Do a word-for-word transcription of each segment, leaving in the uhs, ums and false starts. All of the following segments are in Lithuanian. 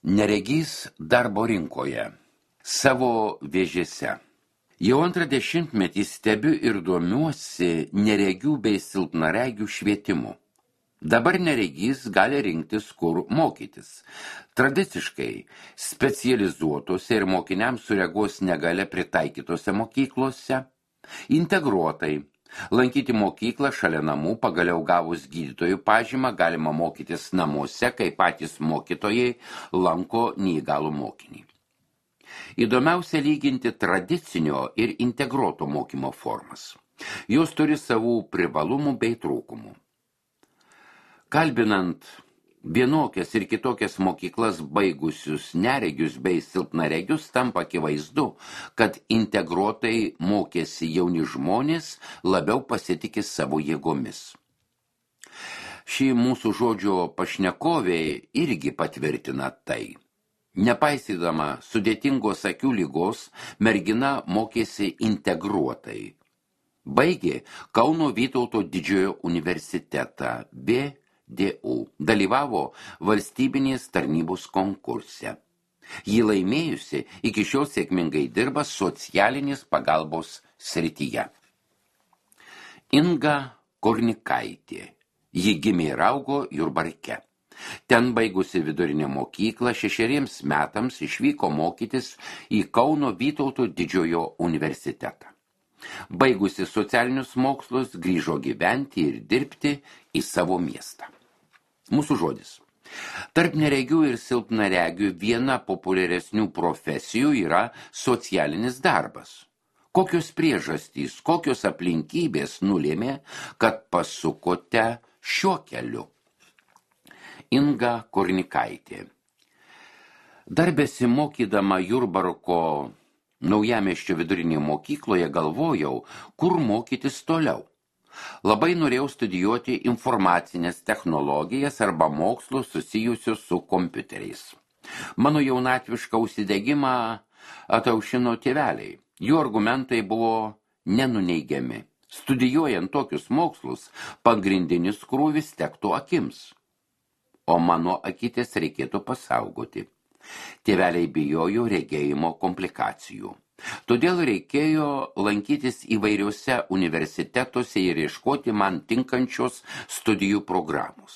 Neregys darbo rinkoje. Savo vėžėse. Jau antrą dešimtmetį stebiu ir domiuosi neregių bei silpnaregių švietimu. Dabar neregys gali rinktis, kur mokytis. Tradiciškai specializuotose ir mokiniams su regos negalia pritaikytose mokyklose, integruotai. Lankyti mokyklą šalia namų, pagaliau gavus gydytojų pažymą, galima mokytis namuose, kai patys mokytojai lanko neįgalų mokinį. Įdomiausia lyginti tradicinio ir integruoto mokymo formas. Jos turi savų privalumų bei trūkumų. Kalbinant vienokias ir kitokias mokyklas baigusius neregius bei silpnaregius, tampa akivaizdu, kad integruotai mokėsi jauni žmonės labiau pasitikė savo jėgomis. Šį mūsų žodžio pašnekovė irgi patvirtina tai. Nepaisydama sudėtingos akių lygos, mergina mokėsi integruotai. Baigė Kauno Vytauto didžiojo universitetą B. D U. Dalyvavo valstybinės tarnybos konkurse. Ji laimėjusi iki šiol sėkmingai dirba socialinės pagalbos srityje. Inga Kornikaitė. Ji gimė ir augo Jurbarke. Ten baigusi vidurinę mokyklą šešeriems metams išvyko mokytis į Kauno Vytauto didžiojo universitetą. Baigusi socialinius mokslus, grįžo gyventi ir dirbti į savo miestą. Mūsų žodis. Tarp neregių ir silpnaregių viena populiaresnių profesijų yra socialinis darbas. Kokios priežastys, kokios aplinkybės nulėmė, kad pasukote šiuo keliu? Inga Kornikaitė. Dar besimokydama Jurbarko Naujamiesčio vidurinėje mokykloje galvojau, kur mokytis toliau. Labai norėjau studijuoti informacinės technologijas arba mokslus susijusius su kompiuteriais. Mano jaunatvišką užsidegimą ataušino tėveliai. Jų argumentai buvo nenuneigiami. Studijuojant tokius mokslus, pagrindinis krūvis tektų akims. O mano akytės reikėtų pasaugoti. Tėveliai bijojo regėjimo komplikacijų. Todėl reikėjo lankytis įvairiuose universitetuose ir ieškoti man tinkančios studijų programos.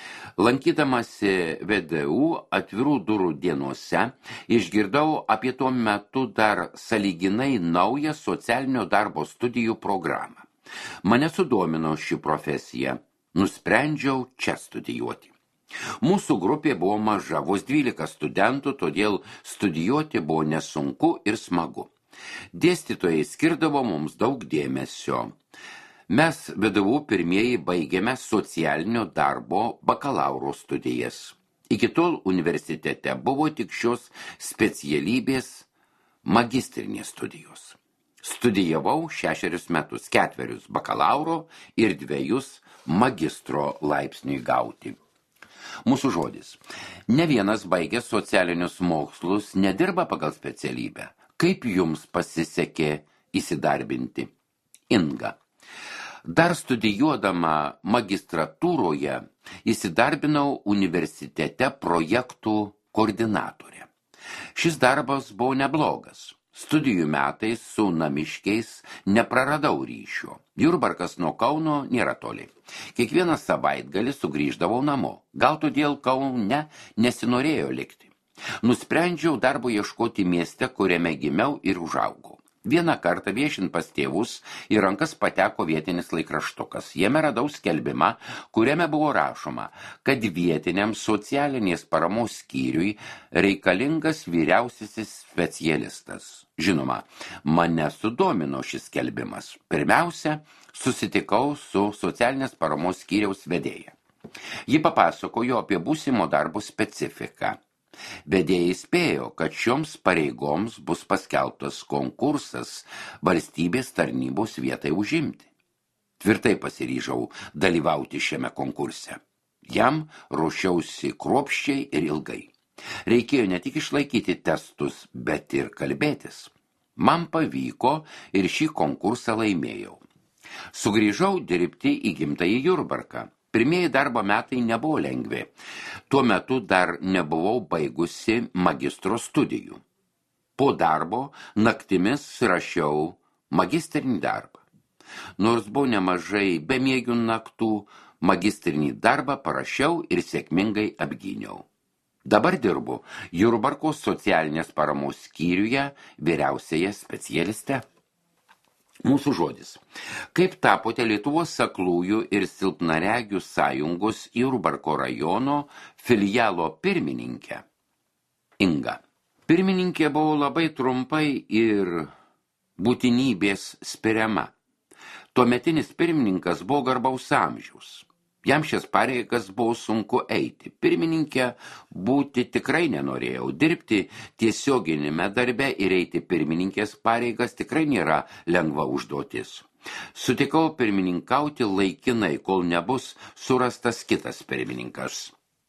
Lankydamasi V D U atvirų durų dienose išgirdau apie tuo metu dar sąlyginai naują socialinio darbo studijų programą. Mane sudomino ši profesija. Nusprendžiau čia studijuoti. Mūsų grupė buvo maža, vos dvylika studentų, todėl studijuoti buvo nesunku ir smagu. Dėstytojai skirdavo mums daug dėmesio. Mes V D U pirmieji baigėme socialinio darbo bakalauro studijas. Iki tol universitete buvo tik šios specialybės magistrinės studijos. Studijavau šešerius metus, ketverius bakalauro ir dviejus magistro laipsniui gauti. Mūsų žodis. Ne vienas baigęs socialinius mokslus nedirba pagal specialybę. Kaip jums pasisekė įsidarbinti? Inga. Dar studijuodama magistratūroje įsidarbinau universitete projektų koordinatorė. Šis darbas buvo neblogas. Studijų metais su namiškiais nepraradau ryšio. Jurbarkas nuo Kauno nėra toli. Kiekvieną savaitgalį sugrįždavau namo. Gal todėl Kaune nesinorėjo likti. Nusprendžiau darbo ieškoti mieste, kuriame gimiau ir užaugau. Vieną kartą viešint pas tėvus į rankas pateko vietinis laikraštukas. Jame radau skelbimą, kuriame buvo rašoma, kad vietiniam socialinės paramos skyriui reikalingas vyriausiasis specialistas. Žinoma, mane sudomino šis skelbimas. Pirmiausia, susitikau su socialinės paramos skyriaus vedėja. Ji papasakojo apie būsimo darbo specifiką. Vedėjai spėjo, kad šioms pareigoms bus paskelbtas konkursas valstybės tarnybos vietai užimti. Tvirtai pasiryžau dalyvauti šiame konkurse. Jam ruošiausi kruopščiai ir ilgai. Reikėjo ne tik išlaikyti testus, bet ir kalbėtis. Man pavyko ir šį konkursą laimėjau. Sugrįžau dirbti į gimtąjį Jurbarką. Pirmieji darbo metai nebuvo lengvi. Tuo metu dar nebuvau baigusi magistro studijų. Po darbo naktimis rašiau magistrinį darbą. Nors buvo nemažai bemiegių naktų, magistrinį darbą parašiau ir sėkmingai apgyniau. Dabar dirbu Jurbarko socialinės paramos skyriuje vyriausiąją specialiste. Mūsų žodis. Kaip tapote Lietuvos aklųjų ir silpnaregių sąjungos Jurbarko rajono filialo pirmininkė? Inga. Pirmininkė buvo labai trumpai ir būtinybės spiriama. Tuometinis pirmininkas buvo garbaus amžiaus. Jam šias pareigas buvo sunku eiti. Pirmininkė būti tikrai nenorėjau. Dirbti tiesioginėme darbe ir eiti pirmininkės pareigas tikrai nėra lengva užduotis. Sutikau pirmininkauti laikinai, kol nebus surastas kitas pirmininkas.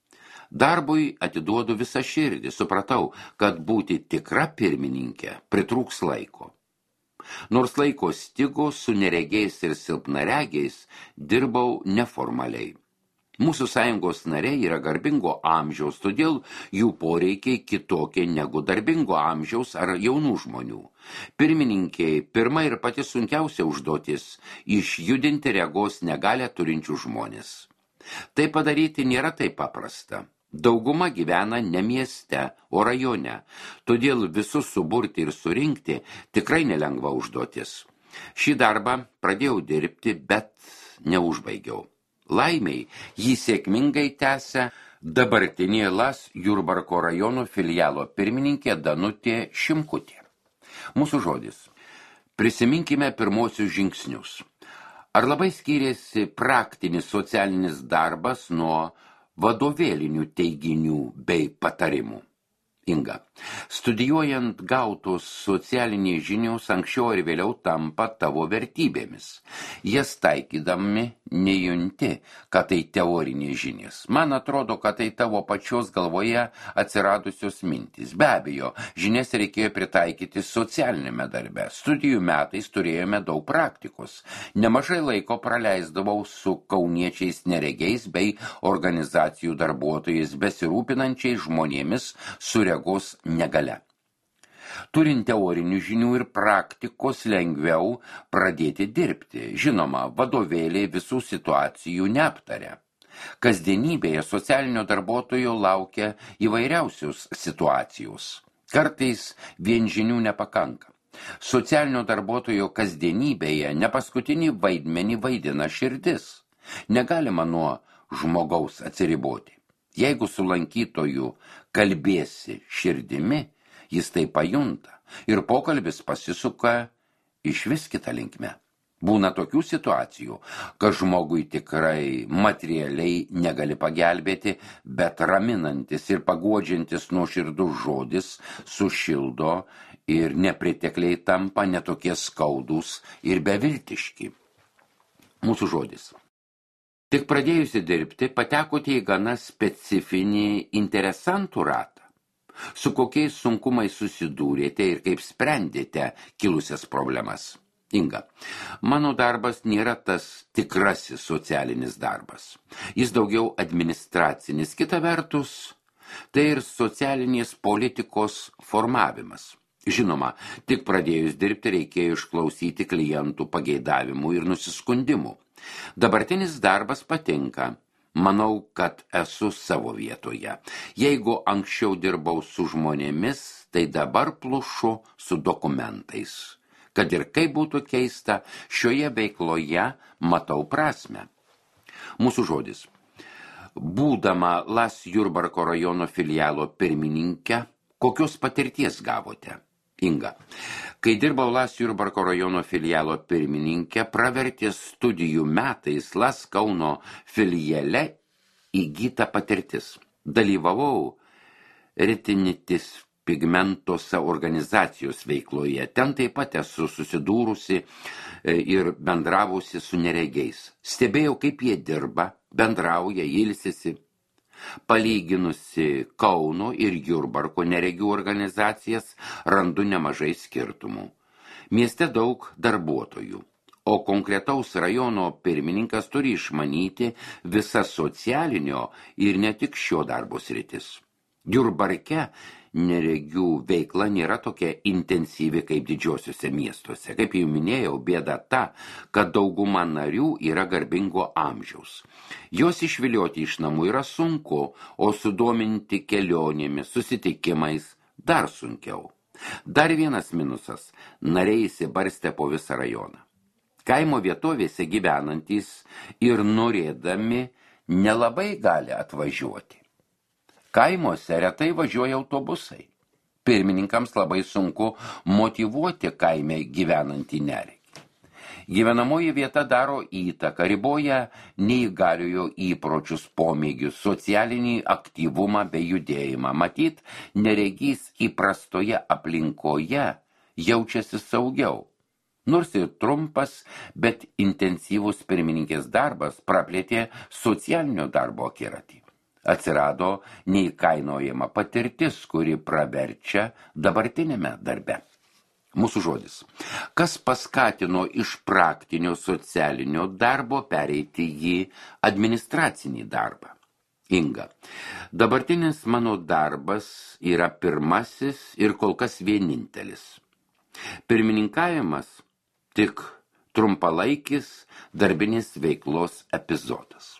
Darbui atiduodu visą širdį. Supratau, kad būti tikra pirmininkė pritrūks laiko. Nors laiko stigo, su neregiais ir silpnaregiais dirbau neformaliai. Mūsų sąjungos nariai yra garbingo amžiaus, todėl jų poreikiai kitokie negu darbingo amžiaus ar jaunų žmonių. Pirmininkiai pirma ir pati sunkiausia užduotis – išjudinti regos negalią turinčių žmonės. Tai padaryti nėra taip paprasta. Dauguma gyvena ne mieste, o rajone, todėl visus suburti ir surinkti tikrai nelengva užduotis. Šį darbą pradėjau dirbti, bet neužbaigiau. Laimiai, jį sėkmingai tęsia dabartinė Las Jurbarko rajono filialo pirmininkė Danutė Šimkutė. Mūsų žodis. Prisiminkime pirmosius žingsnius. Ar labai skiriasi praktinis socialinis darbas nuo vadovėlinių teiginių bei patarimų? Inga. Studijuojant gautos socialinės žinios anksčiau ir vėliau tampa tavo vertybėmis. Jas taikydami nejunti, kad tai teorinės žinios. Man atrodo, kad tai tavo pačios galvoje atsiradusios mintys. Be abejo, žinias reikėjo pritaikyti socialinėme darbe. Studijų metais turėjome daug praktikos. Nemažai laiko praleisdavau su kauniečiais neregiais bei organizacijų darbuotojais besirūpinančiais žmonėmis su regos negalia. Turint teorinių žinių ir praktikos lengviau pradėti dirbti. Žinoma, vadovėliai visų situacijų neaptaria. Kasdienybėje socialinio darbuotojo laukia įvairiausios situacijos. Kartais vien žinių nepakanka. Socialinio darbuotojo kasdienybėje ne paskutinį vaidmenį vaidina širdis. Negalima nuo žmogaus atsiriboti. Jeigu su lankytoju kalbėsi širdimi, jis tai pajunta ir pokalbis pasisuka iš vis kitą linkme. Būna tokių situacijų, kad žmogui tikrai materialiai negali pagelbėti, bet raminantis ir paguodžiantis nuoširdus žodis sušildo ir nepritekliai tampa netokie skaudūs ir beviltiški. Mūsų žodis. Tik pradėjusi dirbti, patekote į gana specifinį interesantų ratą. Su kokiais sunkumais susidūrėte ir kaip sprendėte kilusias problemas? Inga, mano darbas nėra tas tikrasis socialinis darbas. Jis daugiau administracinis, kita vertus, tai ir socialinės politikos formavimas. Žinoma, tik pradėjus dirbti reikėjo išklausyti klientų pageidavimų ir nusiskundimų. Dabartinis darbas patinka. Manau, kad esu savo vietoje. Jeigu anksčiau dirbau su žmonėmis, tai dabar plušu su dokumentais. Kad ir kaip būtų keista, šioje veikloje matau prasmę. Mūsų žodis. Būdama Las Jurbarko rajono filialo pirmininkė, kokios patirties gavote? Inga. Kai dirbau Las Jurbarko rajono filialo pirmininkė, pravertė studijų metais Las Kauno filiale įgyta patirtis. Dalyvavau retinitis pigmentuose organizacijos veikloje. Ten taip pat esu susidūrusi ir bendravusi su neregiais. Stebėjau, kaip jie dirba, bendrauja, ilsisi. Palyginusi Kauno ir Jurbarko neregių organizacijas, randu nemažai skirtumų. Mieste daug darbuotojų, o konkretaus rajono pirmininkas turi išmanyti visas socialinio ir ne tik šio darbo sritis. Jurbarke neregių veikla nėra tokia intensyvi kaip didžiosiuose miestuose. Kaip jau minėjau, bėda ta, kad dauguma narių yra garbingo amžiaus. Jos išvilioti iš namų yra sunku, o sudominti kelionėmis, susitikimais dar sunkiau. Dar vienas minusas – nariai įsibarstę po visą rajoną. Kaimo vietovėse gyvenantys ir norėdami nelabai gali atvažiuoti. Kaimuose retai važiuoja autobusai. Pirmininkams labai sunku motyvuoti kaime gyvenantį neregį. Gyvenamoji vieta daro įtaką, riboja neįgaliojo įpročius, pomėgius, socialinį aktyvumą bei judėjimą. Matyt, neregys įprastoje aplinkoje jaučiasi saugiau. Nors ir trumpas, bet intensyvus pirmininkės darbas praplėtė socialinio darbo akiratį. Atsirado neįkainojama patirtis, kuri praverčia dabartinėme darbe. Mūsų žodis. Kas paskatino iš praktinio socialinio darbo pereiti į administracinį darbą? Inga. Dabartinis mano darbas yra pirmasis ir kol kas vienintelis. Pirmininkavimas tik trumpalaikis darbinės veiklos epizodas.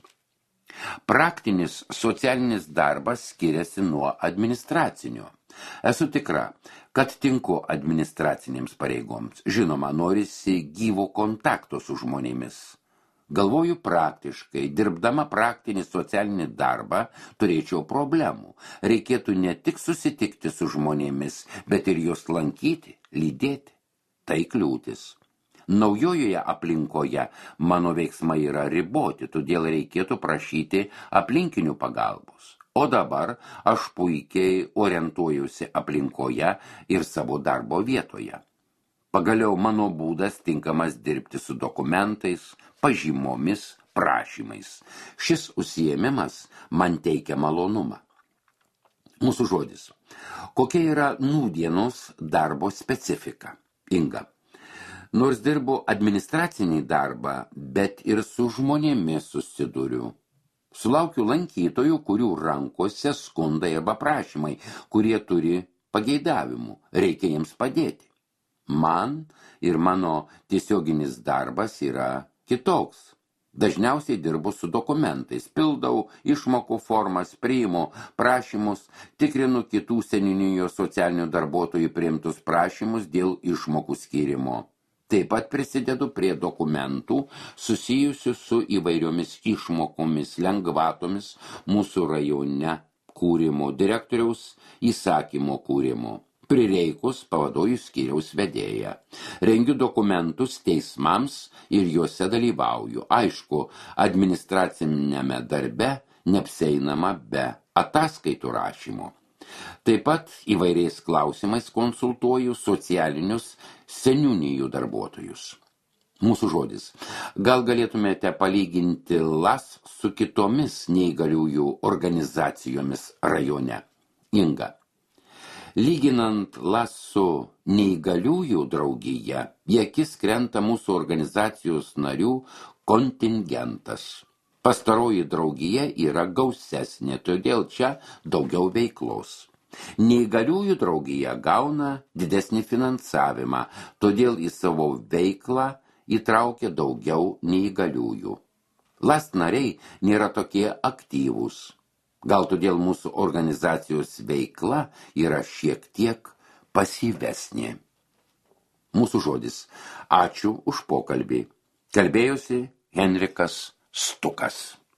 Praktinis socialinis darbas skiriasi nuo administracinio. Esu tikra, kad tinku administracinėms pareigoms. Žinoma, norisi gyvo kontakto su žmonėmis. Galvoju praktiškai, dirbdama praktinį socialinį darbą, turėčiau problemų. Reikėtų ne tik susitikti su žmonėmis, bet ir juos lankyti, lydėti. Tai kliūtis. Naujojoje aplinkoje mano veiksmai yra riboti, todėl reikėtų prašyti aplinkinių pagalbos. O dabar aš puikiai orientuojuosi aplinkoje ir savo darbo vietoje. Pagaliau mano būdas tinkamas dirbti su dokumentais, pažymomis, prašymais. Šis užsiėmimas man teikia malonumą. Mūsų žodis. Kokia yra nūdienos darbo specifika? Inga. Nors dirbu administracinį darbą, bet ir su žmonėmis susiduriu. Sulaukiu lankytojų, kurių rankose skundai arba prašymai, kurie turi pageidavimų. Reikia jiems padėti. Man ir mano tiesioginis darbas yra kitoks. Dažniausiai dirbu su dokumentais, pildau išmokų formas, priimu prašymus, tikrinu kitų seniūnijos socialinių darbuotojų priimtus prašymus dėl išmokų skyrimo. Taip pat prisidedu prie dokumentų susijusių su įvairiomis išmokomis, lengvatomis mūsų rajone kūrimo, direktoriaus įsakymo kūrimo. Prireikus pavaduoju skyriaus vedėją. Rengiu dokumentus teismams ir juose dalyvauju. Aišku, administracinėme darbe neapseinama be ataskaitų rašymo. Taip pat įvairiais klausimais konsultuoju socialinius seniūnijų darbuotojus. Mūsų žodis. Gal galėtumėte palyginti LAS su kitomis neįgaliųjų organizacijomis rajone? Inga. Lyginant LAS su neįgaliųjų draugija, į akis krenta mūsų organizacijos narių kontingentas. Pastaroji draugija yra gausesnė, todėl čia daugiau veiklos. Neįgaliųjų draugija gauna didesnį finansavimą, todėl į savo veiklą įtraukia daugiau neįgaliųjų. LAS nariai nėra tokie aktyvūs. Gal todėl mūsų organizacijos veikla yra šiek tiek pasyvesnė. Mūsų žodis. Ačiū už pokalbį. Kalbėjosi Henrikas Stukas.